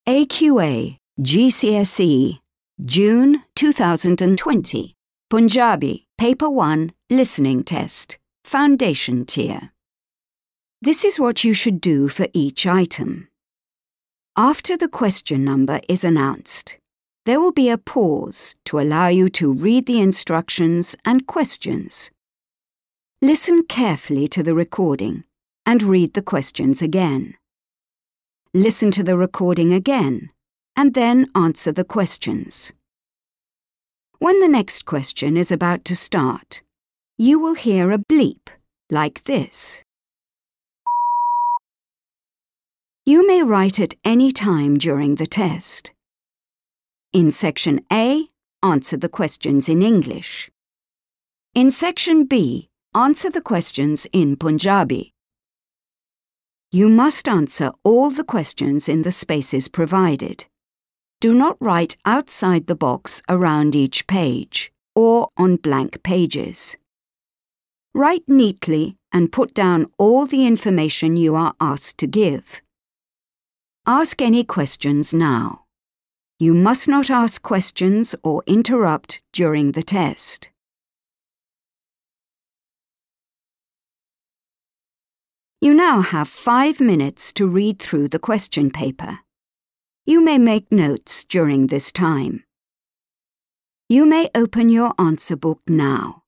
AQA GCSE June 2020 Punjabi Paper 1 Listening Test Foundation Tier. This is what you should do for each item. After the question number is announced, there will be a pause to allow you to read the instructions and questions. Listen carefully to the recording and read the questions again. Listen to the recording again and then answer the questions. When the next question is about to start, you will hear a bleep like this. You may write at any time during the test. In Section A, answer the questions in English. In Section B, answer the questions in Punjabi. You must answer all the questions in the spaces provided. Do not write outside the box around each page or on blank pages. Write neatly and put down all the information you are asked to give. Ask any questions now. You must not ask questions or interrupt during the test. You now have 5 minutes to read through the question paper. You may make notes during this time. You may open your answer book now.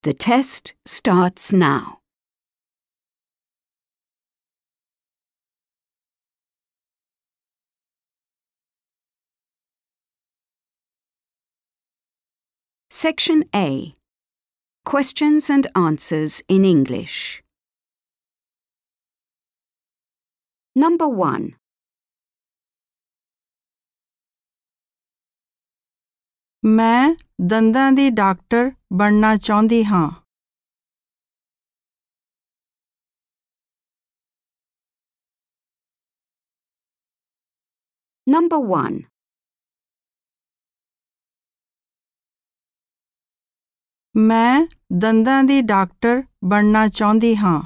The test starts now. Section A. Questions and answers in English. Number 1. ਮੈਂ ਦੰਦਾਂ ਦੀ doctor ਬਣਨਾ ਚਾਹੁੰਦੀ ਹਾਂ। Number 1. ਮੈਂ ਦੰਦਾਂ ਦੀ doctor ਬਣਨਾ ਚਾਹੁੰਦੀ ਹਾਂ।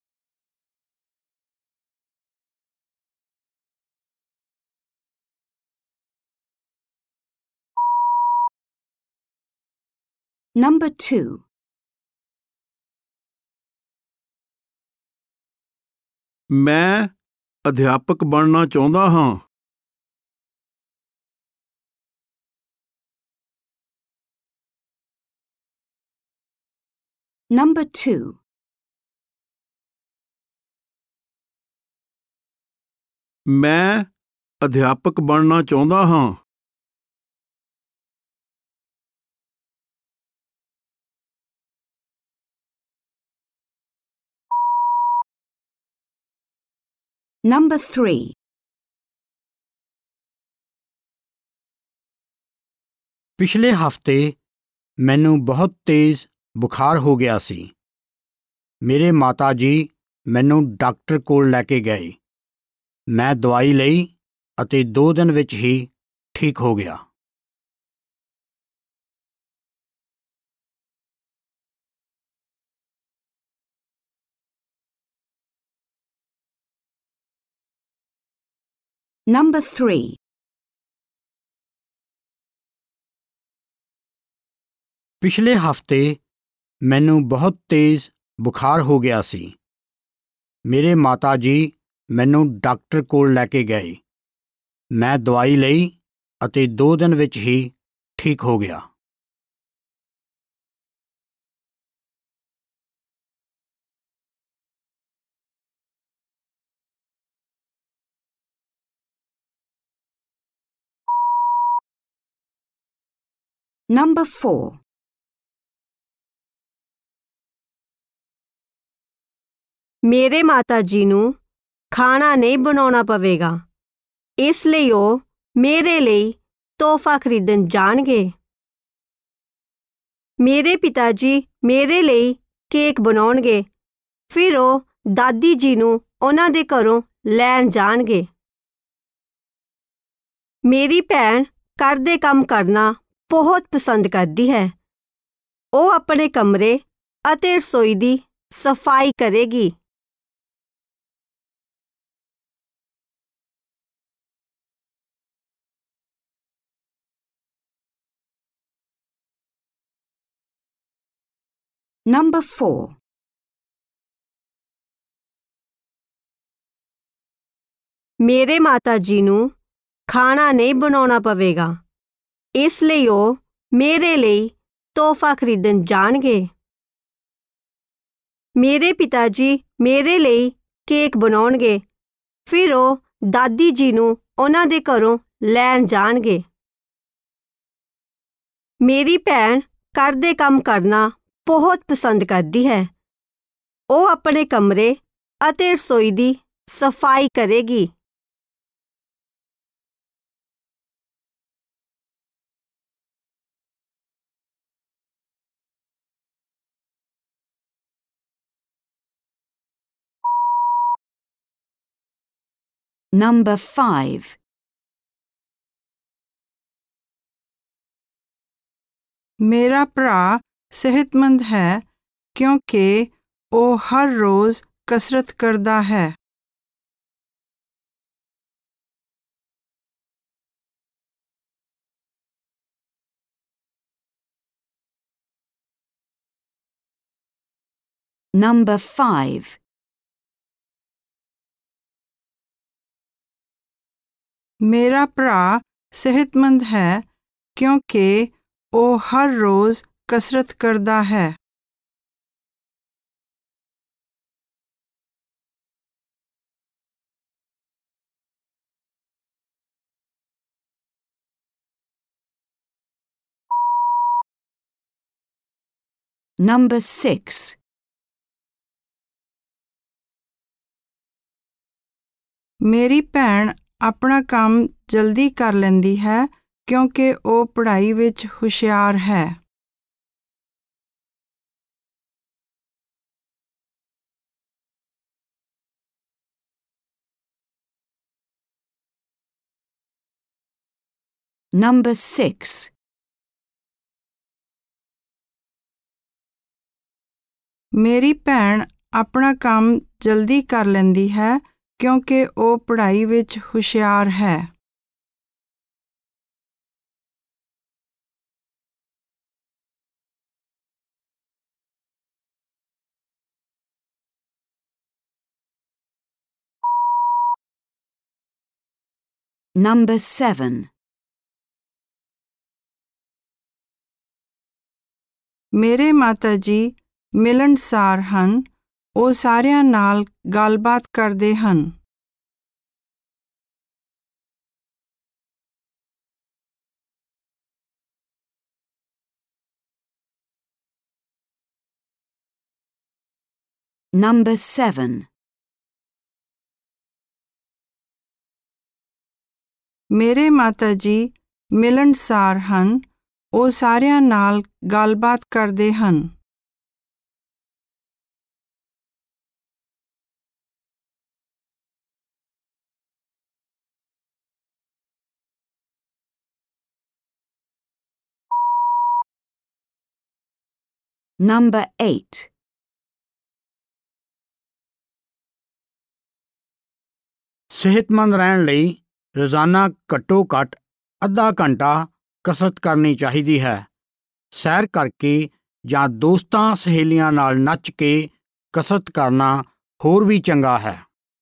Number 2. ਮੈਂ ਅਧਿਆਪਕ ਬਣਨਾ ਚਾਹੁੰਦਾ ਹਾਂ। Number 2. ਮੈਂ ਅਧਿਆਪਕ ਬਣਨਾ ਚਾਹੁੰਦਾ ਹਾਂ। Number 3. ਪਿਛਲੇ ਹਫ਼ਤੇ ਮੈਨੂੰ ਬਹੁਤ ਤੇਜ਼ ਬੁਖਾਰ ਹੋ ਗਿਆ ਸੀ। ਮੇਰੇ ਮਾਤਾ ਜੀ ਮੈਨੂੰ ਡਾਕਟਰ ਕੋਲ ਲੈ ਕੇ ਗਏ। ਮੈਂ ਦਵਾਈ ਲਈ ਅਤੇ 2 ਦਿਨ ਵਿੱਚ ਹੀ ਠੀਕ ਹੋ ਗਿਆ। Number 3. ਪਿਛਲੇ ਹਫ਼ਤੇ ਮੈਨੂੰ ਬਹੁਤ ਤੇਜ਼ ਬੁਖਾਰ ਹੋ ਗਿਆ ਸੀ। ਮੇਰੇ ਮਾਤਾ ਜੀ ਮੈਨੂੰ ਡਾਕਟਰ ਕੋਲ ਲੈ ਕੇ ਗਏ। ਮੈਂ ਦਵਾਈ ਲਈ ਅਤੇ 2 ਦਿਨ ਵਿੱਚ ਹੀ ਠੀਕ ਹੋ ਗਿਆ। Number 4. ਮੇਰੇ ਮਾਤਾ ਜੀ ਨੂੰ ਖਾਣਾ ਨਹੀਂ ਬਣਾਉਣਾ ਪਵੇਗਾ, ਇਸ ਲਈ ਉਹ ਮੇਰੇ ਲਈ ਤੋਹਫ਼ਾ ਖਰੀਦਣ ਜਾਣਗੇ। ਮੇਰੇ ਪਿਤਾ ਜੀ ਮੇਰੇ ਲਈ ਕੇਕ ਬਣਾਉਣਗੇ, ਫਿਰ ਉਹ ਦਾਦੀ ਜੀ ਨੂੰ ਉਹਨਾਂ ਦੇ ਘਰੋਂ ਲੈਣ ਜਾਣਗੇ। ਮੇਰੀ ਭੈਣ ਘਰ ਦੇ ਕੰਮ ਕਰਨਾ ਬਹੁਤ ਪਸੰਦ ਕਰਦੀ ਹੈ। ਉਹ ਆਪਣੇ ਕਮਰੇ ਅਤੇ ਰਸੋਈ ਦੀ ਸਫਾਈ ਕਰੇਗੀ। Number 4. ਮੇਰੇ ਮਾਤਾ ਜੀ ਨੂੰ ਖਾਣਾ ਨਹੀਂ ਬਣਾਉਣਾ ਪਵੇਗਾ, ਇਸ ਲਈ ਉਹ ਮੇਰੇ ਲਈ ਤੋਹਫ਼ਾ ਖਰੀਦਣ ਜਾਣਗੇ। ਮੇਰੇ ਪਿਤਾ ਜੀ ਮੇਰੇ ਲਈ ਕੇਕ ਬਣਾਉਣਗੇ, ਫਿਰ ਉਹ ਦਾਦੀ ਜੀ ਨੂੰ ਉਹਨਾਂ ਦੇ ਘਰੋਂ ਲੈਣ ਜਾਣਗੇ। ਮੇਰੀ ਭੈਣ ਘਰ ਦੇ ਕੰਮ ਕਰਨਾ ਬਹੁਤ ਪਸੰਦ ਕਰਦੀ ਹੈ। ਉਹ ਆਪਣੇ ਕਮਰੇ ਅਤੇ ਰਸੋਈ ਦੀ ਸਫਾਈ ਕਰੇਗੀ। Number 5. ਮੇਰਾ ਭਰਾ ਸਿਹਤਮੰਦ ਹੈ ਕਿਉਂਕਿ ਉਹ ਹਰ ਰੋਜ਼ ਕਸਰਤ ਕਰਦਾ ਹੈ। Number 5. ਮੇਰਾ ਭਰਾ ਸਿਹਤਮੰਦ ਹੈ ਕਿਉਂਕਿ ਉਹ ਹਰ ਰੋਜ਼ ਕਸਰਤ ਕਰਦਾ ਹੈ। Number 6. ਮੇਰੀ ਭੈਣ ਆਪਣਾ ਕੰਮ ਜਲਦੀ ਕਰ ਲੈਂਦੀ ਹੈ ਕਿਉਂਕਿ ਉਹ ਪੜ੍ਹਾਈ ਵਿੱਚ ਹੁਸ਼ਿਆਰ ਹੈ। Number 6. ਮੇਰੀ ਭੈਣ ਆਪਣਾ ਕੰਮ ਜਲਦੀ ਕਰ ਲੈਂਦੀ ਹੈ ਕਿਉਂਕਿ ਉਹ ਪੜ੍ਹਾਈ ਵਿੱਚ ਹੁਸ਼ਿਆਰ ਹੈ। Number 7. ਮੇਰੇ ਮਾਤਾ ਜੀ ਮਿਲਣਸਾਰ ਹਨ। ਉਹ ਸਾਰਿਆਂ ਨਾਲ ਗੱਲਬਾਤ ਕਰਦੇ ਹਨ। Number 7. ਮੇਰੇ ਮਾਤਾ ਜੀ ਮਿਲਣਸਾਰ ਹਨ। ਉਹ ਸਾਰਿਆਂ ਨਾਲ ਗੱਲਬਾਤ ਕਰਦੇ ਹਨ। Number 8. ਸਿਹਤਮੰਦ ਰਹਿਣ ਲਈ ਰੋਜ਼ਾਨਾ ਘੱਟੋ-ਘੱਟ ਅੱਧਾ ਘੰਟਾ ਕਸਰਤ ਕਰਨੀ ਚਾਹੀਦੀ ਹੈ। ਸੈਰ ਕਰਕੇ ਜਾਂ ਦੋਸਤਾਂ ਸਹੇਲੀਆਂ ਨਾਲ ਨੱਚ ਕੇ ਕਸਰਤ ਕਰਨਾ ਹੋਰ ਵੀ ਚੰਗਾ ਹੈ।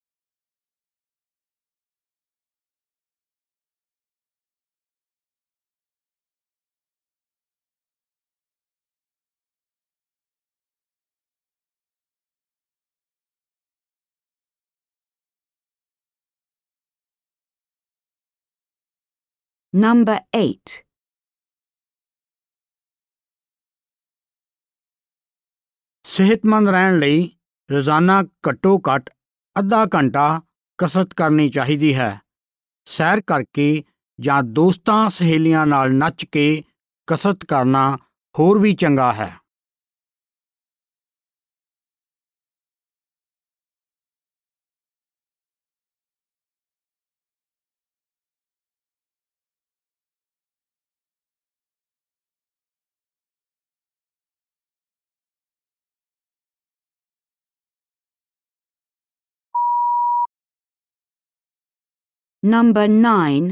Number 8. ਸਿਹਤਮੰਦ ਰਹਿਣ ਲਈ ਰੋਜ਼ਾਨਾ ਘੱਟੋ-ਘੱਟ ਅੱਧਾ ਘੰਟਾ ਕਸਰਤ ਕਰਨੀ ਚਾਹੀਦੀ ਹੈ। ਸੈਰ ਕਰਕੇ ਜਾਂ ਦੋਸਤਾਂ ਸਹੇਲੀਆਂ ਨਾਲ ਨੱਚ ਕੇ ਕਸਰਤ ਕਰਨਾ ਹੋਰ ਵੀ ਚੰਗਾ ਹੈ। Number 9.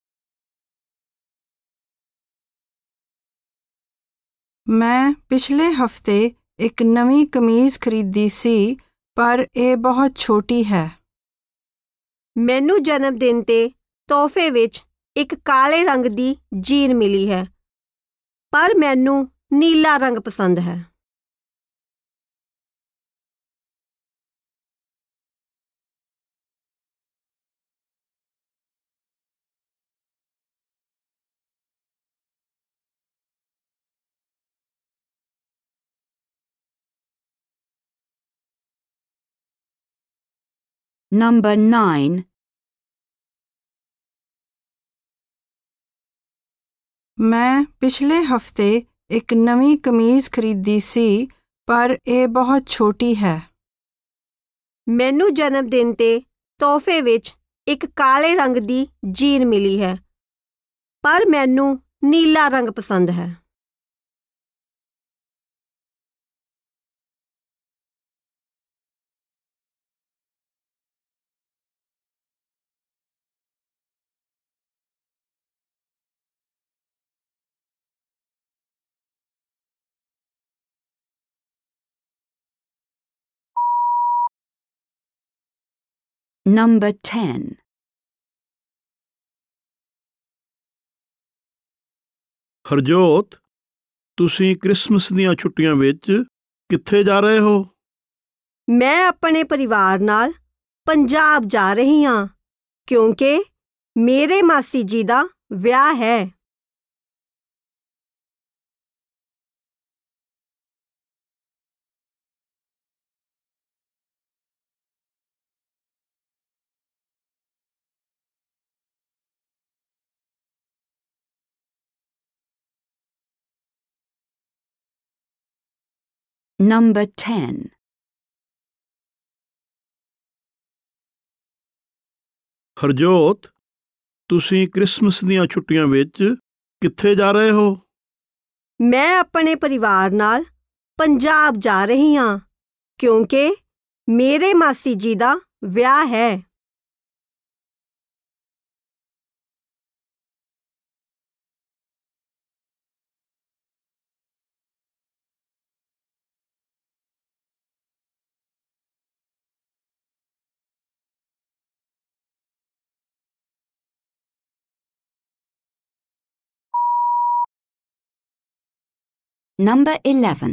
ਮੈਂ ਪਿਛਲੇ ਹਫ਼ਤੇ ਇੱਕ ਨਵੀਂ ਕਮੀਜ਼ ਖਰੀਦੀ ਸੀ ਪਰ ਇਹ ਬਹੁਤ ਛੋਟੀ ਹੈ। ਮੈਨੂੰ ਜਨਮ ਦਿਨ ਤੇ ਤੋਹਫੇ ਵਿੱਚ ਇੱਕ ਕਾਲੇ ਰੰਗ ਦੀ ਜੀਨ ਮਿਲੀ ਹੈ, ਪਰ ਮੈਨੂੰ ਨੀਲਾ ਰੰਗ ਪਸੰਦ ਹੈ। Number 9. ਮੈਂ ਪਿਛਲੇ ਹਫ਼ਤੇ ਇੱਕ ਨਵੀਂ ਕਮੀਜ਼ ਖਰੀਦੀ ਸੀ ਪਰ ਇਹ ਬਹੁਤ ਛੋਟੀ ਹੈ। ਮੈਨੂੰ ਜਨਮ ਦਿਨ ਤੇ ਤੋਹਫੇ ਵਿੱਚ ਇੱਕ ਕਾਲੇ ਰੰਗ ਦੀ ਜੀਨ ਮਿਲੀ ਹੈ, ਪਰ ਮੈਨੂੰ ਨੀਲਾ ਰੰਗ ਪਸੰਦ ਹੈ। Number 10. ਹਰਜੋਤ, ਤੁਸੀਂ ਕ੍ਰਿਸਮਸ ਦੀਆਂ ਛੁੱਟੀਆਂ ਵਿੱਚ ਕਿੱਥੇ ਜਾ ਰਹੇ ਹੋ? ਮੈਂ ਆਪਣੇ ਪਰਿਵਾਰ ਨਾਲ ਪੰਜਾਬ ਜਾ ਰਹੀ ਹਾਂ ਕਿਉਂਕਿ ਮੇਰੇ ਮਾਸੀ ਜੀ ਦਾ ਵਿਆਹ ਹੈ। Number 10. ਹਰਜੋਤ, ਤੁਸੀਂ ਕ੍ਰਿਸਮਸ ਦੀਆਂ ਛੁੱਟੀਆਂ ਵਿੱਚ ਕਿੱਥੇ ਜਾ ਰਹੇ ਹੋ? ਮੈਂ ਆਪਣੇ ਪਰਿਵਾਰ ਨਾਲ ਪੰਜਾਬ ਜਾ ਰਹੀ ਹਾਂ ਕਿਉਂਕਿ ਮੇਰੇ ਮਾਸੀ ਜੀ ਦਾ ਵਿਆਹ ਹੈ। Number 11.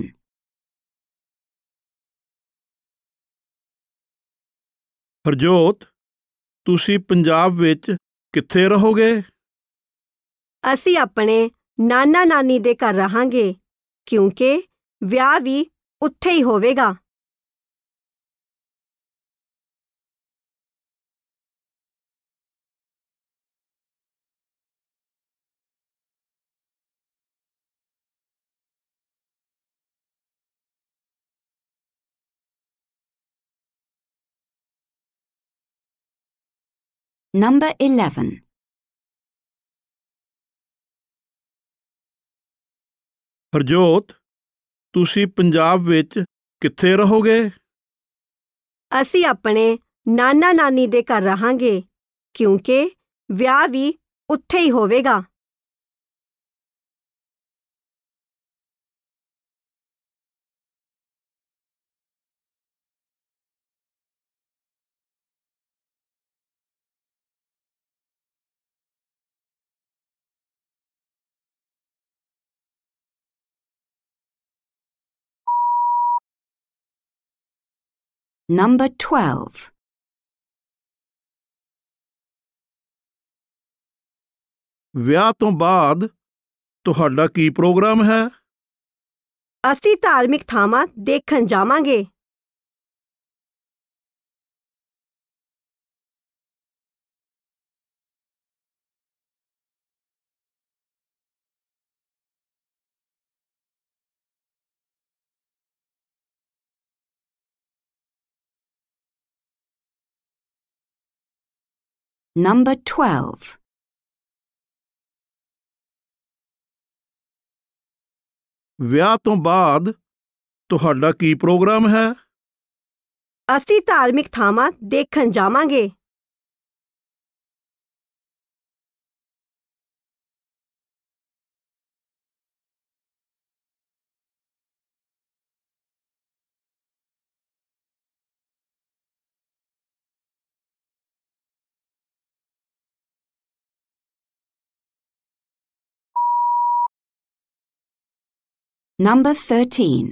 ਹਰਜੋਤ, ਤੁਸੀਂ ਪੰਜਾਬ ਵਿੱਚ ਕਿੱਥੇ ਰਹੋਗੇ? ਅਸੀਂ ਆਪਣੇ ਨਾਨਾ ਨਾਨੀ ਦੇ ਘਰ ਰਹਾਂਗੇ ਕਿਉਂਕਿ ਵਿਆਹ ਵੀ ਉੱਥੇ ਹੀ ਹੋਵੇਗਾ। Number 11. ਹਰਜੋਤ, ਤੁਸੀਂ ਪੰਜਾਬ ਵਿੱਚ ਕਿੱਥੇ ਰਹੋਗੇ? ਅਸੀਂ ਆਪਣੇ ਨਾਨਾ ਨਾਨੀ ਦੇ ਘਰ ਰਹਾਂਗੇ ਕਿਉਂਕਿ ਵਿਆਹ ਵੀ ਉੱਥੇ ਹੀ ਹੋਵੇਗਾ। Number 12. ਵਿਆਹ ਤੋਂ ਬਾਅਦ ਤੁਹਾਡਾ ਕੀ ਪ੍ਰੋਗਰਾਮ ਹੈ? ਅਸੀਂ ਧਾਰਮਿਕ ਥਾਵਾਂ ਦੇਖਣ ਜਾਵਾਂਗੇ। Number 12. ਵਿਆਹ ਤੋਂ ਬਾਅਦ ਤੁਹਾਡਾ ਕੀ ਪ੍ਰੋਗਰਾਮ ਹੈ? ਅਸੀਂ ਧਾਰਮਿਕ ਥਾਵਾਂ ਦੇਖਣ ਜਾਵਾਂਗੇ। Number 13.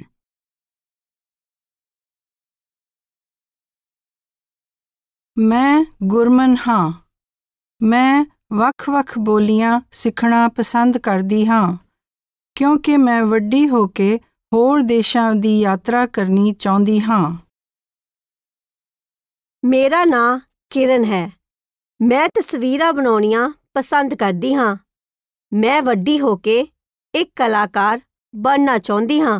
ਮੈਂ ਗੁਰਮਨ ਹਾਂ। ਮੈਂ ਵੱਖ-ਵੱਖ ਬੋਲੀਆਂ ਸਿੱਖਣਾ ਪਸੰਦ ਕਰਦੀ ਹਾਂ ਕਿਉਂਕਿ ਮੈਂ ਵੱਡੀ ਹੋ ਕੇ ਹੋਰ ਦੇਸ਼ਾਂ ਦੀ ਯਾਤਰਾ ਕਰਨੀ ਚਾਹੁੰਦੀ ਹਾਂ। ਮੇਰਾ ਨਾਂ ਕਿਰਨ ਹੈ। ਮੈਂ ਤਸਵੀਰਾਂ ਬਣਾਉਣੀਆਂ ਪਸੰਦ ਕਰਦੀ ਹਾਂ। ਮੈਂ ਵੱਡੀ ਹੋ ਕੇ ਇੱਕ ਕਲਾਕਾਰ ਬਣਨਾ ਚਾਹੁੰਦੀ ਹਾਂ।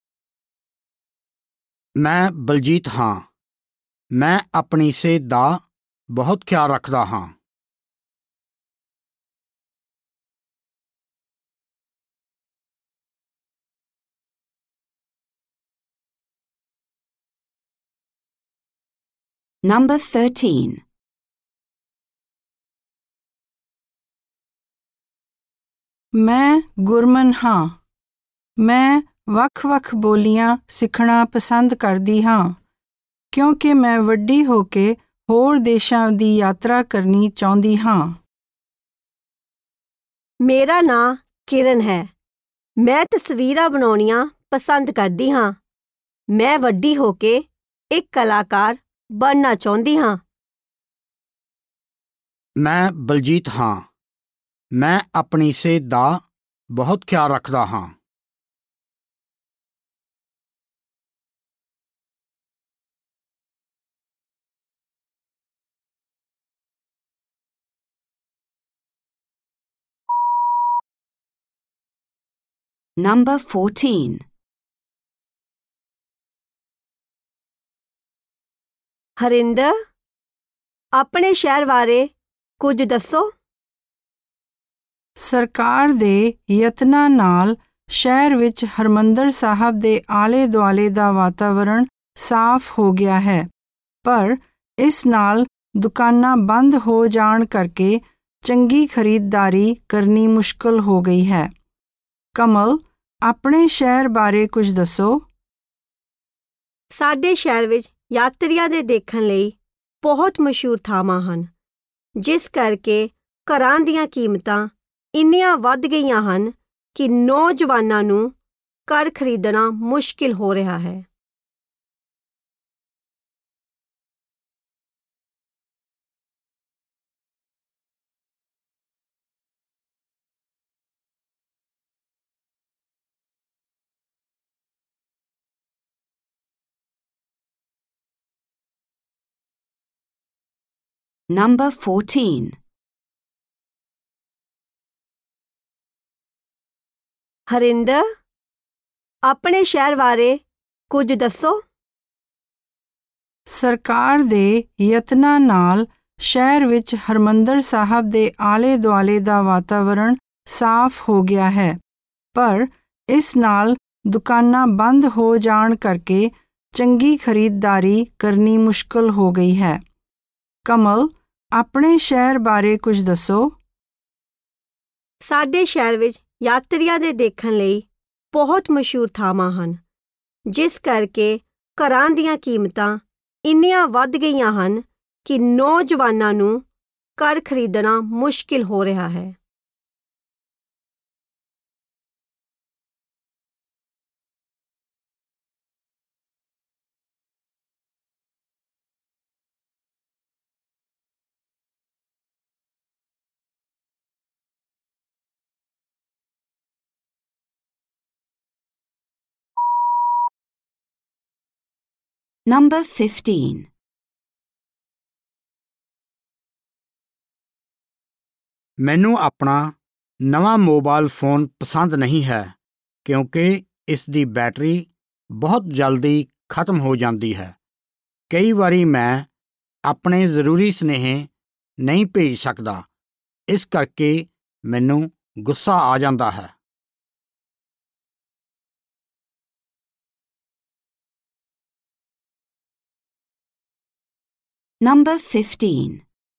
ਮੈਂ ਬਲਜੀਤ ਹਾਂ। ਮੈਂ ਆਪਣੀ ਸਿਹਤ ਦਾ ਬਹੁਤ ਖਿਆਲ ਰੱਖਦਾ ਹਾਂ। Number 13. ਮੈਂ ਗੁਰਮਨ ਹਾਂ। ਮੈਂ ਵੱਖ-ਵੱਖ ਬੋਲੀਆਂ ਸਿੱਖਣਾ ਪਸੰਦ ਕਰਦੀ ਹਾਂ ਕਿਉਂਕਿ ਮੈਂ ਵੱਡੀ ਹੋ ਕੇ ਹੋਰ ਦੇਸ਼ਾਂ ਦੀ ਯਾਤਰਾ ਕਰਨੀ ਚਾਹੁੰਦੀ ਹਾਂ। ਮੇਰਾ ਨਾਂ ਕਿਰਨ ਹੈ। ਮੈਂ ਤਸਵੀਰਾਂ ਬਣਾਉਣੀਆਂ ਪਸੰਦ ਕਰਦੀ ਹਾਂ। ਮੈਂ ਵੱਡੀ ਹੋ ਕੇ ਇੱਕ ਕਲਾਕਾਰ ਬਣਨਾ ਚਾਹੁੰਦੀ ਹਾਂ। ਮੈਂ ਬਲਜੀਤ ਹਾਂ। ਮੈਂ ਆਪਣੀ ਸਿਹਤ ਦਾ ਬਹੁਤ ਖਿਆਲ ਰੱਖਦਾ ਹਾਂ। Number 14. ਹਰਿੰਦਰ, ਆਪਣੇ ਸ਼ਹਿਰ ਬਾਰੇ ਕੁਝ ਦੱਸੋ। ਸਰਕਾਰ ਦੇ ਯਤਨਾਂ ਨਾਲ ਸ਼ਹਿਰ ਵਿੱਚ ਹਰਿਮੰਦਰ ਸਾਹਿਬ ਦੇ ਆਲੇ-ਦੁਆਲੇ ਦਾ ਵਾਤਾਵਰਣ ਸਾਫ਼ ਹੋ ਗਿਆ ਹੈ, ਪਰ ਇਸ ਨਾਲ ਦੁਕਾਨਾਂ ਬੰਦ ਹੋ ਜਾਣ ਕਰਕੇ ਚੰਗੀ ਖਰੀਦਦਾਰੀ ਕਰਨੀ ਮੁਸ਼ਕਲ ਹੋ ਗਈ ਹੈ। ਕਮਲ, ਆਪਣੇ ਸ਼ਹਿਰ ਬਾਰੇ ਕੁਝ ਦੱਸੋ। ਸਾਡੇ ਸ਼ਹਿਰ ਵਿੱਚ ਯਾਤਰੀਆਂ ਦੇ ਦੇਖਣ ਲਈ ਬਹੁਤ ਮਸ਼ਹੂਰ ਥਾਵਾਂ ਹਨ, ਜਿਸ ਕਰਕੇ ਘਰਾਂ ਦੀਆਂ ਕੀਮਤਾਂ ਇੰਨੀਆਂ ਵੱਧ ਗਈਆਂ ਹਨ ਕਿ ਨੌਜਵਾਨਾਂ ਨੂੰ ਘਰ ਖਰੀਦਣਾ ਮੁਸ਼ਕਿਲ ਹੋ ਰਿਹਾ ਹੈ। Number 14. ਹਰਿੰਦਰ, ਆਪਣੇ ਸ਼ਹਿਰ ਬਾਰੇ ਕੁਝ ਦੱਸੋ। ਸਰਕਾਰ ਦੇ ਯਤਨਾਂ ਨਾਲ ਸ਼ਹਿਰ ਵਿੱਚ ਹਰਿਮੰਦਰ ਸਾਹਿਬ ਦੇ ਆਲੇ-ਦੁਆਲੇ ਦਾ ਵਾਤਾਵਰਣ ਸਾਫ਼ ਹੋ ਗਿਆ ਹੈ, ਪਰ ਇਸ ਨਾਲ ਦੁਕਾਨਾਂ ਬੰਦ ਹੋ ਜਾਣ ਕਰਕੇ ਚੰਗੀ ਖਰੀਦਦਾਰੀ ਕਰਨੀ ਮੁਸ਼ਕਲ ਹੋ ਗਈ ਹੈ। ਕਮਲ, ਆਪਣੇ ਸ਼ਹਿਰ ਬਾਰੇ ਕੁਝ ਦੱਸੋ। ਸਾਡੇ ਸ਼ਹਿਰ ਵਿੱਚ ਯਾਤਰੀਆਂ ਦੇ ਦੇਖਣ ਲਈ ਬਹੁਤ ਮਸ਼ਹੂਰ ਥਾਵਾਂ ਹਨ, ਜਿਸ ਕਰਕੇ ਘਰਾਂ ਦੀਆਂ ਕੀਮਤਾਂ ਇੰਨੀਆਂ ਵੱਧ ਗਈਆਂ ਹਨ ਕਿ ਨੌਜਵਾਨਾਂ ਨੂੰ ਘਰ ਖਰੀਦਣਾ ਮੁਸ਼ਕਿਲ ਹੋ ਰਿਹਾ ਹੈ। Number 15. ਮੈਨੂੰ ਆਪਣਾ ਨਵਾਂ ਮੋਬਾਈਲ ਫੋਨ ਪਸੰਦ ਨਹੀਂ ਹੈ ਕਿਉਂਕਿ ਇਸ ਦੀ ਬੈਟਰੀ ਬਹੁਤ ਜਲਦੀ ਖਤਮ ਹੋ ਜਾਂਦੀ ਹੈ। ਕਈ ਵਾਰੀ ਮੈਂ ਆਪਣੇ ਜ਼ਰੂਰੀ ਸੁਨੇਹੇ ਨਹੀਂ ਭੇਜ ਸਕਦਾ, ਇਸ ਕਰਕੇ ਮੈਨੂੰ ਗੁੱਸਾ ਆ ਜਾਂਦਾ ਹੈ। Number 15.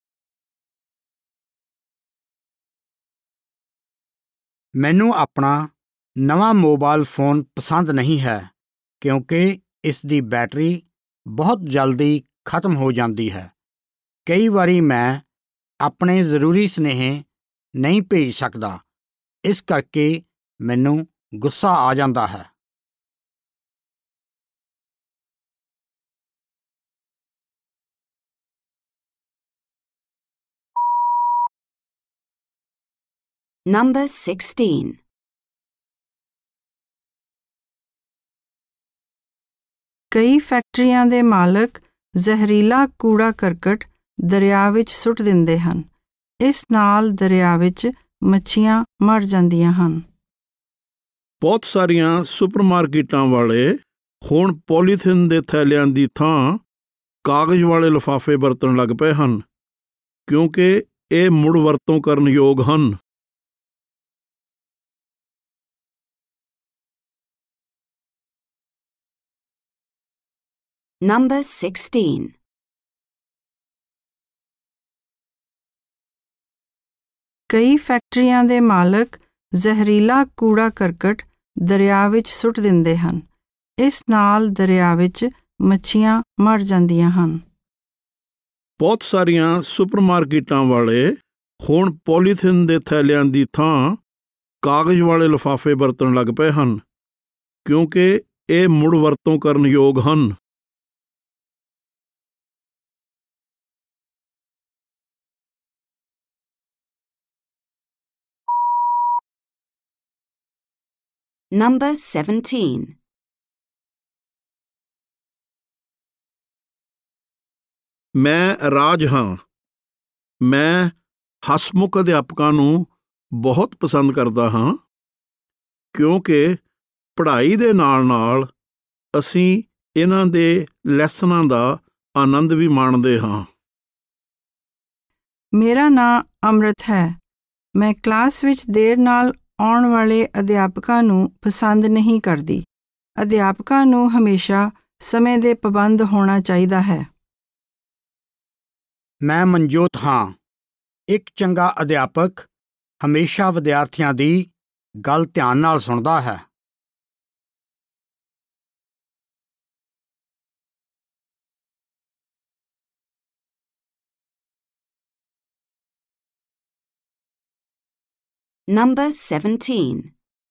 ਮੈਨੂੰ ਆਪਣਾ ਨਵਾਂ ਮੋਬਾਈਲ ਫੋਨ ਪਸੰਦ ਨਹੀਂ ਹੈ ਕਿਉਂਕਿ ਇਸ ਦੀ ਬੈਟਰੀ ਬਹੁਤ ਜਲਦੀ ਖਤਮ ਹੋ ਜਾਂਦੀ ਹੈ। ਕਈ ਵਾਰੀ ਮੈਂ ਆਪਣੇ ਜ਼ਰੂਰੀ ਸੁਨੇਹੇ ਨਹੀਂ ਭੇਜ ਸਕਦਾ, ਇਸ ਕਰਕੇ ਮੈਨੂੰ ਗੁੱਸਾ ਆ ਜਾਂਦਾ ਹੈ। Number 16. ਕਈ ਫੈਕਟਰੀਆਂ ਦੇ ਮਾਲਕ ਜ਼ਹਿਰੀਲਾ ਕੂੜਾ ਕਰਕਟ ਦਰਿਆ ਵਿੱਚ ਸੁੱਟ ਦਿੰਦੇ ਹਨ। ਇਸ ਨਾਲ ਦਰਿਆ ਵਿੱਚ ਮੱਛੀਆਂ ਮਰ ਜਾਂਦੀਆਂ ਹਨ। ਬਹੁਤ ਸਾਰੀਆਂ ਸੁਪਰਮਾਰਕੀਟਾਂ ਵਾਲੇ ਹੁਣ ਪੋਲੀਥੀਨ ਦੇ ਥੈਲਿਆਂ ਦੀ ਥਾਂ ਕਾਗਜ਼ ਵਾਲੇ ਲਿਫਾਫੇ ਵਰਤਣ ਲੱਗ ਪਏ ਹਨ, ਕਿਉਂਕਿ ਇਹ ਮੁੜ ਵਰਤੋਂ ਕਰਨ ਯੋਗ ਹਨ। Number 16. ਕਈ ਫੈਕਟਰੀਆਂ ਦੇ ਮਾਲਕ ਜ਼ਹਿਰੀਲਾ ਕੂੜਾ ਕਰਕਟ ਦਰਿਆ ਵਿੱਚ ਸੁੱਟ ਦਿੰਦੇ ਹਨ। ਇਸ ਨਾਲ ਦਰਿਆ ਵਿੱਚ ਮੱਛੀਆਂ ਮਰ ਜਾਂਦੀਆਂ ਹਨ। ਬਹੁਤ ਸਾਰੀਆਂ ਸੁਪਰਮਾਰਕੀਟਾਂ ਵਾਲੇ ਹੁਣ ਪੋਲੀਥੀਨ ਦੇ ਥੈਲਿਆਂ ਦੀ ਥਾਂ ਕਾਗਜ਼ ਵਾਲੇ ਲਿਫਾਫੇ ਵਰਤਣ ਲੱਗ ਪਏ ਹਨ, ਕਿਉਂਕਿ ਇਹ ਮੁੜ ਵਰਤੋਂ ਕਰਨ ਯੋਗ ਹਨ। Number 17. ਮੈਂ ਰਾਜ ਹਾਂ। ਮੈਂ ਹਸਮੁਖ ਅਧਿਆਪਕਾਂ ਨੂੰ ਬਹੁਤ ਪਸੰਦ ਕਰਦਾ ਹਾਂ, ਕਿਉਂਕਿ ਪੜ੍ਹਾਈ ਦੇ ਨਾਲ-ਨਾਲ ਅਸੀਂ ਇਹਨਾਂ ਦੇ ਲੈਸਨਾਂ ਦਾ ਆਨੰਦ ਵੀ ਮਾਣਦੇ ਹਾਂ। ਮੇਰਾ ਨਾਂ ਅੰਮ੍ਰਿਤ ਹੈ। ਮੈਂ ਕਲਾਸ ਵਿੱਚ ਦੇਰ ਨਾਲ ਆਉਣ ਵਾਲੇ ਅਧਿਆਪਕਾਂ ਨੂੰ ਪਸੰਦ ਨਹੀਂ ਕਰਦੀ। ਅਧਿਆਪਕਾਂ ਨੂੰ ਹਮੇਸ਼ਾ ਸਮੇਂ ਦੇ ਪਾਬੰਦ ਹੋਣਾ ਚਾਹੀਦਾ ਹੈ। ਮੈਂ ਮਨਜੋਤ ਹਾਂ। ਇੱਕ ਚੰਗਾ ਅਧਿਆਪਕ ਹਮੇਸ਼ਾ ਵਿਦਿਆਰਥੀਆਂ ਦੀ ਗੱਲ ਧਿਆਨ ਨਾਲ ਸੁਣਦਾ ਹੈ। Number 17.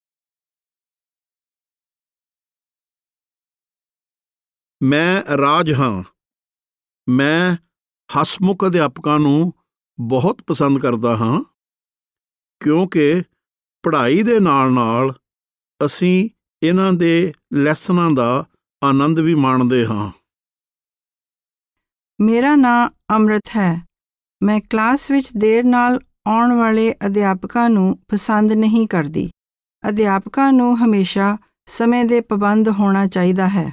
ਮੈਂ ਰਾਜ ਹਾਂ। ਮੈਂ ਹਸਮੁਖ ਅਧਿਆਪਕਾਂ ਨੂੰ ਬਹੁਤ ਪਸੰਦ ਕਰਦਾ ਹਾਂ ਕਿਉਂਕਿ ਪੜ੍ਹਾਈ ਦੇ ਨਾਲ-ਨਾਲ ਅਸੀਂ ਇਹਨਾਂ ਦੇ ਲੈਸਨਾਂ ਦਾ ਆਨੰਦ ਵੀ ਮਾਣਦੇ ਹਾਂ। ਮੇਰਾ ਨਾਂ ਅੰਮ੍ਰਿਤ ਹੈ। ਮੈਂ ਕਲਾਸ ਵਿੱਚ ਦੇਰ ਨਾਲ ਆਉਣ ਵਾਲੇ ਅਧਿਆਪਕਾਂ ਨੂੰ ਪਸੰਦ ਨਹੀਂ ਕਰਦੀ। ਅਧਿਆਪਕਾਂ ਨੂੰ ਹਮੇਸ਼ਾ ਸਮੇਂ ਦੇ ਪਾਬੰਦ ਹੋਣਾ ਚਾਹੀਦਾ ਹੈ।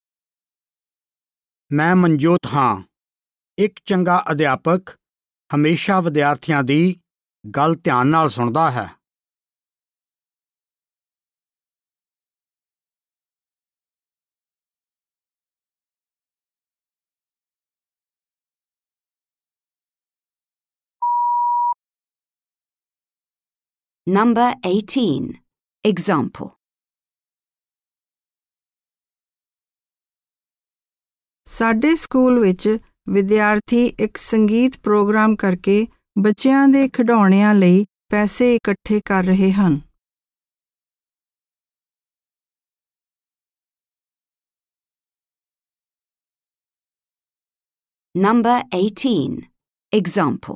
ਮੈਂ ਮਨਜੋਤ ਹਾਂ। ਇੱਕ ਚੰਗਾ ਅਧਿਆਪਕ ਹਮੇਸ਼ਾ ਵਿਦਿਆਰਥੀਆਂ ਦੀ ਗੱਲ ਧਿਆਨ ਨਾਲ ਸੁਣਦਾ ਹੈ। Number 18. Example. ਸਾਡੇ ਸਕੂਲ ਵਿੱਚ ਵਿਦਿਆਰਥੀ ਇੱਕ ਸੰਗੀਤ ਪ੍ਰੋਗਰਾਮ ਕਰਕੇ ਬੱਚਿਆਂ ਦੇ ਖਿਡੌਣਿਆਂ ਲਈ ਪੈਸੇ ਇਕੱਠੇ ਕਰ ਰਹੇ ਹਨ। Number 18. Example.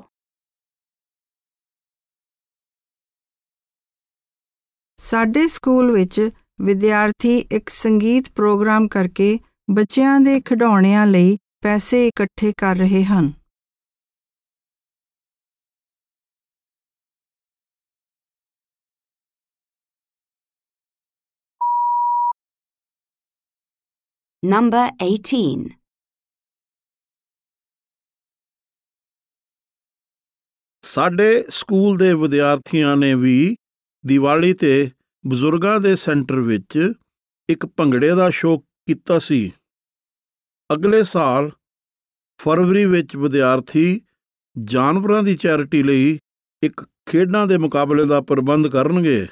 ਸਾਡੇ ਸਕੂਲ ਵਿੱਚ ਵਿਦਿਆਰਥੀ ਇੱਕ ਸੰਗੀਤ ਪ੍ਰੋਗਰਾਮ ਕਰਕੇ ਬੱਚਿਆਂ ਦੇ ਖਿਡੌਣਿਆਂ ਲਈ ਪੈਸੇ ਇਕੱਠੇ ਕਰ ਰਹੇ ਹਨ। Number 18. ਸਾਡੇ ਸਕੂਲ ਦੇ ਵਿਦਿਆਰਥੀਆਂ ਨੇ ਵੀ ਦੀਵਾਲੀ ਤੇ ਬਜ਼ੁਰਗਾਂ ਦੇ ਸੈਂਟਰ ਵਿੱਚ ਇੱਕ ਭੰਗੜੇ ਦਾ ਸ਼ੋਅ ਕੀਤਾ ਸੀ। ਅਗਲੇ ਸਾਲ ਫਰਵਰੀ ਵਿੱਚ ਵਿਦਿਆਰਥੀ ਜਾਨਵਰਾਂ ਦੀ ਚੈਰਿਟੀ ਲਈ ਇੱਕ ਖੇਡਾਂ ਦੇ ਮੁਕਾਬਲੇ ਦਾ ਪ੍ਰਬੰਧ ਕਰਨਗੇ।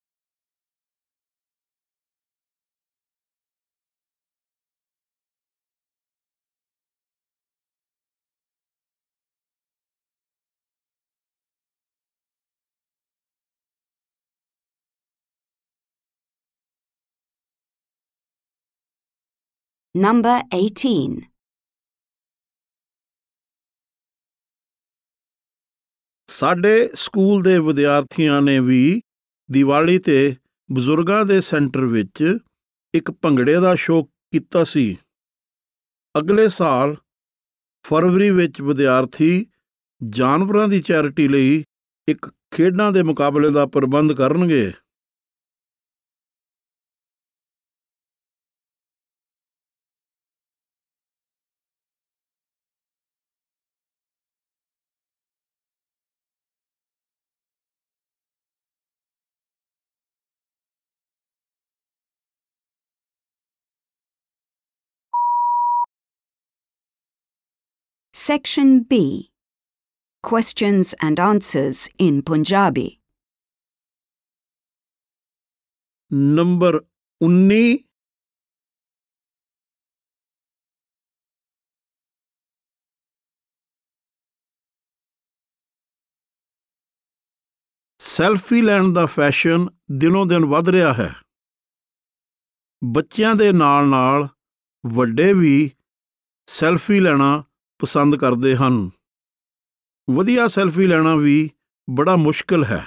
Number 18. ਸਾਡੇ ਸਕੂਲ ਦੇ ਵਿਦਿਆਰਥੀਆਂ ਨੇ ਵੀ ਦੀਵਾਲੀ ਤੇ ਬਜ਼ੁਰਗਾਂ ਦੇ ਸੈਂਟਰ ਵਿੱਚ ਇੱਕ ਭੰਗੜੇ ਦਾ ਸ਼ੋਅ ਕੀਤਾ ਸੀ। ਅਗਲੇ ਸਾਲ ਫਰਵਰੀ ਵਿੱਚ ਵਿਦਿਆਰਥੀ ਜਾਨਵਰਾਂ ਦੀ ਚੈਰਿਟੀ ਲਈ ਇੱਕ ਖੇਡਾਂ ਦੇ ਮੁਕਾਬਲੇ ਦਾ ਪ੍ਰਬੰਧ ਕਰਨਗੇ। Section B. Questions and answers in Punjabi. Number 19। Selfie ਲੈਣ ਦਾ ਫੈਸ਼ਨ ਦਿਨੋਂ ਦਿਨ ਵੱਧ ਰਿਹਾ ਹੈ। ਬੱਚਿਆਂ ਦੇ ਨਾਲ-ਨਾਲ ਵੱਡੇ ਵੀ ਸੈਲਫੀ ਲੈਣਾ ਪਸੰਦ ਕਰਦੇ ਹਨ। ਵਧੀਆ ਸੈਲਫੀ ਲੈਣਾ ਵੀ ਬੜਾ ਮੁਸ਼ਕਿਲ ਹੈ।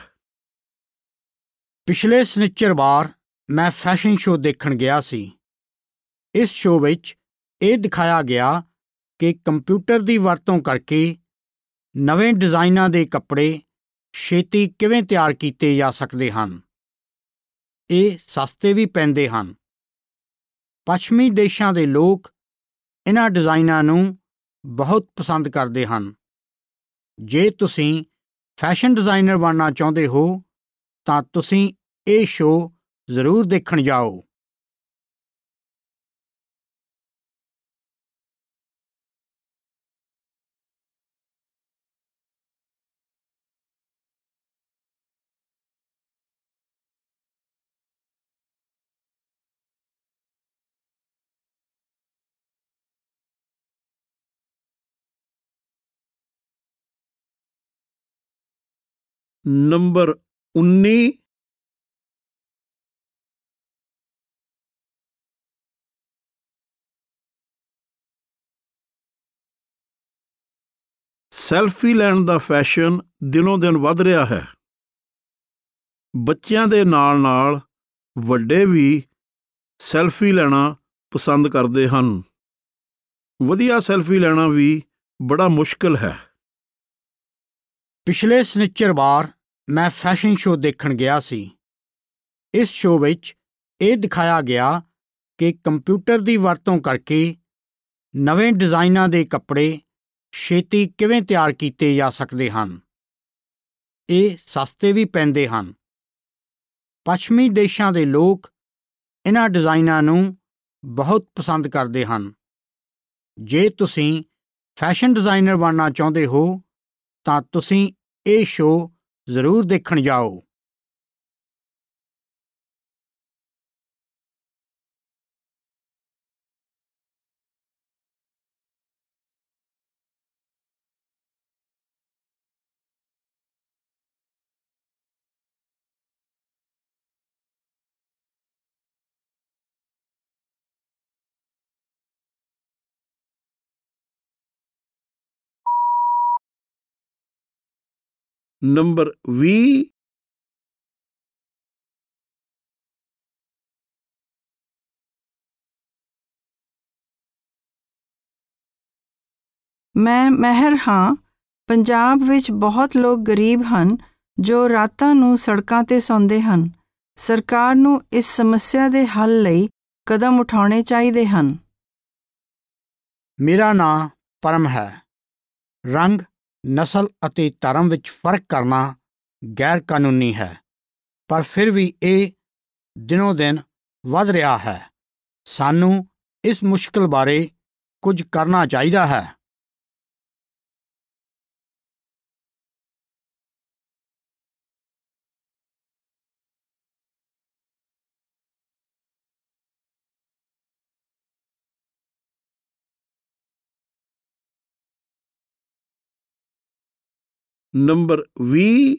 ਪਿਛਲੇ ਸ਼ਨਿਚਰਵਾਰ ਮੈਂ ਫੈਸ਼ਨ ਸ਼ੋਅ ਦੇਖਣ ਗਿਆ ਸੀ। ਇਸ ਸ਼ੋਅ ਵਿੱਚ ਇਹ ਦਿਖਾਇਆ ਗਿਆ ਕਿ ਕੰਪਿਊਟਰ ਦੀ ਵਰਤੋਂ ਕਰਕੇ ਨਵੇਂ ਡਿਜ਼ਾਈਨਾਂ ਦੇ ਕੱਪੜੇ ਛੇਤੀ ਕਿਵੇਂ ਤਿਆਰ ਕੀਤੇ ਜਾ ਸਕਦੇ ਹਨ। ਇਹ ਸਸਤੇ ਵੀ ਪੈਂਦੇ ਹਨ। ਪੱਛਮੀ ਦੇਸ਼ਾਂ ਦੇ ਲੋਕ ਇਹਨਾਂ ਡਿਜ਼ਾਈਨਾਂ ਨੂੰ ਬਹੁਤ ਪਸੰਦ ਕਰਦੇ ਹਨ। ਜੇ ਤੁਸੀਂ ਫੈਸ਼ਨ ਡਿਜ਼ਾਈਨਰ ਬਣਨਾ ਚਾਹੁੰਦੇ ਹੋ ਤਾਂ ਤੁਸੀਂ ਇਹ ਸ਼ੋਅ ਜ਼ਰੂਰ ਦੇਖਣ ਜਾਓ। ਨੰਬਰ 19, ਸੈਲਫੀ ਲੈਣ ਦਾ ਫੈਸ਼ਨ ਦਿਨੋਂ ਦਿਨ ਵੱਧ ਰਿਹਾ ਹੈ। ਬੱਚਿਆਂ ਦੇ ਨਾਲ-ਨਾਲ ਵੱਡੇ ਵੀ ਸੈਲਫੀ ਲੈਣਾ ਪਸੰਦ ਕਰਦੇ ਹਨ। ਵਧੀਆ ਸੈਲਫੀ ਲੈਣਾ ਵੀ ਬੜਾ ਮੁਸ਼ਕਲ ਹੈ। ਪਿਛਲੇ ਸ਼ਨਿਚਰਵਾਰ ਮੈਂ ਫੈਸ਼ਨ ਸ਼ੋਅ ਦੇਖਣ ਗਿਆ ਸੀ। ਇਸ ਸ਼ੋਅ ਵਿੱਚ ਇਹ ਦਿਖਾਇਆ ਗਿਆ ਕਿ ਕੰਪਿਊਟਰ ਦੀ ਵਰਤੋਂ ਕਰਕੇ ਨਵੇਂ ਡਿਜ਼ਾਈਨਾਂ ਦੇ ਕੱਪੜੇ ਛੇਤੀ ਕਿਵੇਂ ਤਿਆਰ ਕੀਤੇ ਜਾ ਸਕਦੇ ਹਨ। ਇਹ ਸਸਤੇ ਵੀ ਪੈਂਦੇ ਹਨ। ਪੱਛਮੀ ਦੇਸ਼ਾਂ ਦੇ ਲੋਕ ਇਹਨਾਂ ਡਿਜ਼ਾਈਨਾਂ ਨੂੰ ਬਹੁਤ ਪਸੰਦ ਕਰਦੇ ਹਨ। ਜੇ ਤੁਸੀਂ ਫੈਸ਼ਨ ਡਿਜ਼ਾਈਨਰ ਬਣਨਾ ਚਾਹੁੰਦੇ ਹੋ ਤਾਂ ਤੁਸੀਂ ਇਹ ਸ਼ੋਅ ਜ਼ਰੂਰ ਦੇਖਣ ਜਾਓ। ਨੰਬਰ 20, ਮੈਂ ਮਹਿਰ ਹਾਂ। ਪੰਜਾਬ ਵਿੱਚ ਬਹੁਤ ਲੋਕ ਗਰੀਬ ਹਨ ਜੋ ਰਾਤਾਂ ਨੂੰ ਸੜਕਾਂ 'ਤੇ ਸੌਂਦੇ ਹਨ। ਸਰਕਾਰ ਨੂੰ ਇਸ ਸਮੱਸਿਆ ਦੇ ਹੱਲ ਲਈ ਕਦਮ ਉਠਾਉਣੇ ਚਾਹੀਦੇ ਹਨ। ਮੇਰਾ ਨਾਂ ਪਰਮ ਹੈ। ਰੰਗ, ਨਸਲ ਅਤੇ ਧਰਮ ਵਿੱਚ ਫਰਕ ਕਰਨਾ ਗੈਰ ਕਾਨੂੰਨੀ ਹੈ, ਪਰ ਫਿਰ ਵੀ ਇਹ ਦਿਨੋਂ ਦਿਨ ਵੱਧ ਰਿਹਾ ਹੈ। ਸਾਨੂੰ ਇਸ ਮੁਸ਼ਕਲ ਬਾਰੇ ਕੁਝ ਕਰਨਾ ਚਾਹੀਦਾ ਹੈ। ਨੰਬਰ 20,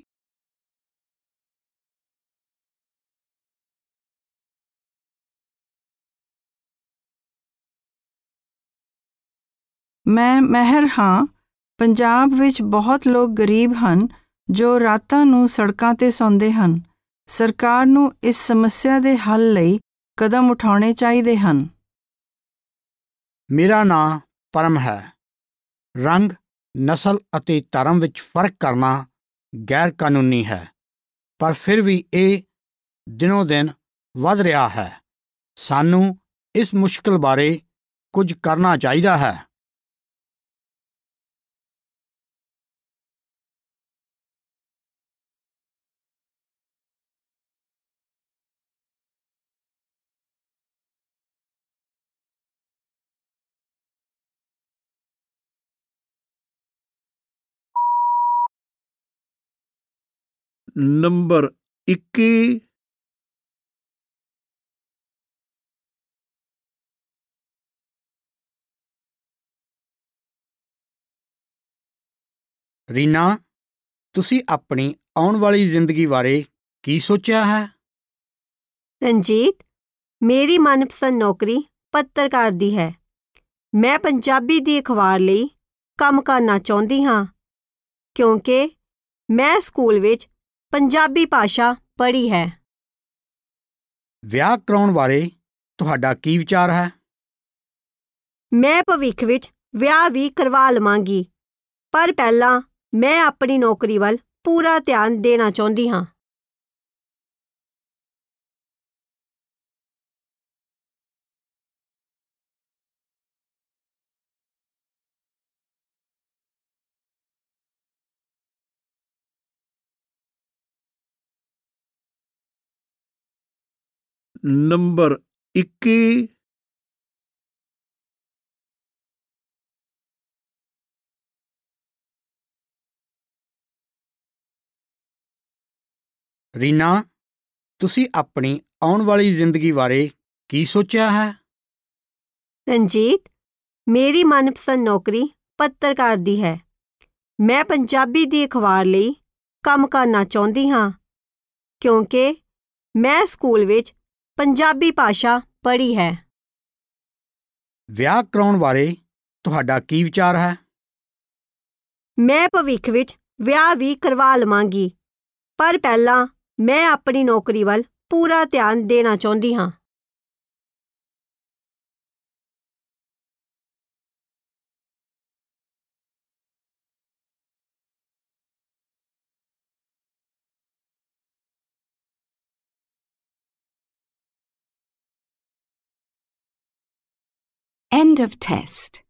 ਮੈਂ ਮਹਿਰ ਹਾਂ। ਪੰਜਾਬ ਵਿੱਚ ਬਹੁਤ ਲੋਕ ਗਰੀਬ ਹਨ ਜੋ ਰਾਤਾਂ ਨੂੰ ਸੜਕਾਂ 'ਤੇ ਸੌਂਦੇ ਹਨ। ਸਰਕਾਰ ਨੂੰ ਇਸ ਸਮੱਸਿਆ ਦੇ ਹੱਲ ਲਈ ਕਦਮ ਉਠਾਉਣੇ ਚਾਹੀਦੇ ਹਨ। ਮੇਰਾ ਨਾਂ ਪਰਮ ਹੈ। ਰੰਗ, ਨਸਲ ਅਤੇ ਧਰਮ ਵਿੱਚ ਫਰਕ ਕਰਨਾ ਗੈਰ ਕਾਨੂੰਨੀ ਹੈ, ਪਰ ਫਿਰ ਵੀ ਇਹ ਦਿਨੋਂ ਦਿਨ ਵੱਧ ਰਿਹਾ ਹੈ। ਸਾਨੂੰ ਇਸ ਮੁਸ਼ਕਲ ਬਾਰੇ ਕੁਝ ਕਰਨਾ ਚਾਹੀਦਾ ਹੈ। ਨੰਬਰ 21, ਰੀਨਾ, ਤੁਸੀਂ ਆਪਣੀ ਆਉਣ ਵਾਲੀ ਜ਼ਿੰਦਗੀ ਬਾਰੇ ਕੀ ਸੋਚਿਆ ਹੈ? ਰਣਜੀਤ, ਮੇਰੀ ਮਨਪਸੰਦ ਨੌਕਰੀ ਪੱਤਰਕਾਰ ਦੀ ਹੈ। ਮੈਂ ਪੰਜਾਬੀ ਦੀ ਅਖਬਾਰ ਲਈ ਕੰਮ ਕਰਨਾ ਚਾਹੁੰਦੀ ਹਾਂ ਕਿਉਂਕਿ ਮੈਂ ਸਕੂਲ ਵਿੱਚ ਪੰਜਾਬੀ ਭਾਸ਼ਾ ਪੜ੍ਹੀ ਹੈ। ਵਿਆਹ ਕਰਾਉਣ ਬਾਰੇ ਤੁਹਾਡਾ ਕੀ ਵਿਚਾਰ ਹੈ? ਮੈਂ ਭਵਿੱਖ ਵਿੱਚ ਵਿਆਹ ਵੀ ਕਰਵਾ ਲਵਾਂਗੀ, ਪਰ ਪਹਿਲਾਂ ਮੈਂ ਆਪਣੀ ਨੌਕਰੀ ਵੱਲ ਪੂਰਾ ਧਿਆਨ ਦੇਣਾ ਚਾਹੁੰਦੀ ਹਾਂ। ਨੰਬਰ 21, ਰੀਨਾ, ਤੁਸੀਂ ਆਪਣੀ ਆਉਣ ਵਾਲੀ ਜ਼ਿੰਦਗੀ ਬਾਰੇ ਕੀ ਸੋਚਿਆ ਹੈ? ਰਣਜੀਤ, ਮੇਰੀ ਮਨਪਸੰਦ ਨੌਕਰੀ ਪੱਤਰਕਾਰ ਦੀ ਹੈ। ਮੈਂ ਪੰਜਾਬੀ ਦੀ ਅਖਬਾਰ ਲਈ ਕੰਮ ਕਰਨਾ ਚਾਹੁੰਦੀ ਹਾਂ ਕਿਉਂਕਿ ਮੈਂ ਸਕੂਲ ਵਿੱਚ ਪੰਜਾਬੀ ਭਾਸ਼ਾ ਪੜ੍ਹੀ ਹੈ। ਵਿਆਹ ਕਰਾਉਣ ਬਾਰੇ ਤੁਹਾਡਾ ਕੀ ਵਿਚਾਰ ਹੈ? ਮੈਂ ਭਵਿੱਖ ਵਿੱਚ ਵਿਆਹ ਵੀ ਕਰਵਾ ਲਵਾਂਗੀ, ਪਰ ਪਹਿਲਾਂ ਮੈਂ ਆਪਣੀ ਨੌਕਰੀ ਵੱਲ ਪੂਰਾ ਧਿਆਨ ਦੇਣਾ ਚਾਹੁੰਦੀ ਹਾਂ। End of test.